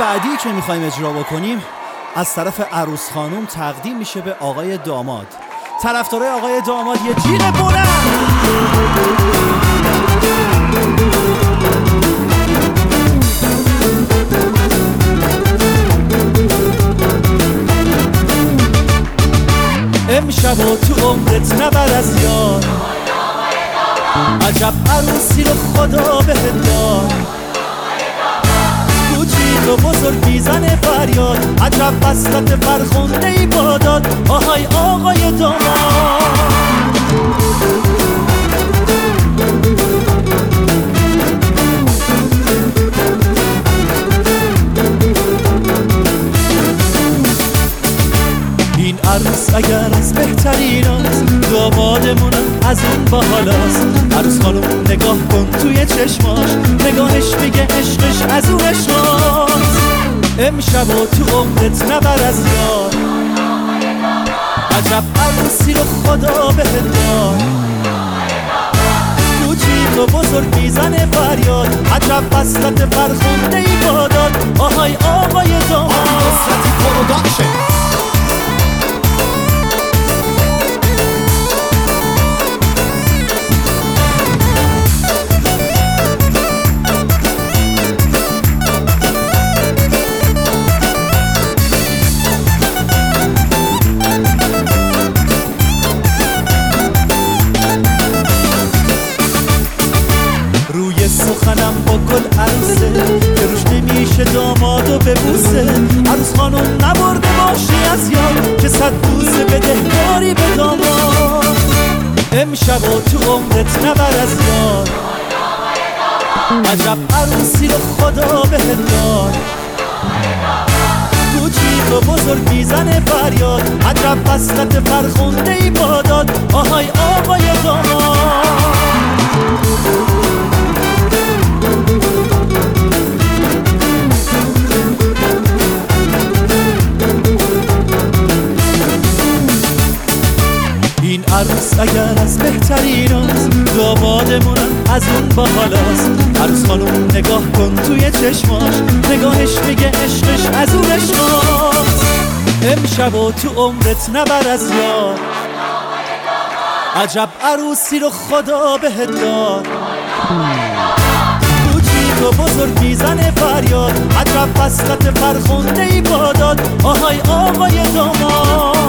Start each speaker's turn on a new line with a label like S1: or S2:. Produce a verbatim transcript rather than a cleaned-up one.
S1: بعدی که میخوایم اجرا بکنیم از طرف عروس خانم تقدیم میشه به آقای داماد. طرفدارای آقای داماد یه جیغ بلند. امشب و تو عمرت نبر از یار، عجب عروسی رو خدا بهت داد. کوچیک و بزرگ میزنه فریاد، عجب وصلت فرخنده ای باداد. آهای آقای داماد، این عروس اگر از بهترین است، دامادمونم از اون بالاست. عروس خانم نگاه کن توی چشماش، نگاهش میگه عشقش از اون عشقاست. امشب و تو عمرت نبر از یار، عجب عروسی رو خدا بهت داد. کوچیک و بزرگ میزنه فریاد، عجب وصلت فرخنده ای باداد. آهای آقای داماد. روی سخنم با گل عروسه، که روش نمیشه دامادو ببوسه. عروس خانم نبرده باشی از یاد، که صد بوسه بدهکاری به داماد. امشب و تو عمرت نبر از یار، عجب عروسی رو خدا بهت داد. کوچیک و بزرگ میزنه فریاد، عجب وصلت فرخنده ای باداد. آهای آقای داماد. این عروس اگر از بهترین است، دامادمونم از اون بالاست. عروس خانم نگاه کن توی چشماش، نگاهش میگه عشقش از اون عشقاست. امشب و تو عمرت نبر از یار، عجب عروسی رو خدا بهت داد. کوچیک و بزرگ میزنه فریاد، عجب وصلت فرخنده ای باداد. آهای آقای داماد.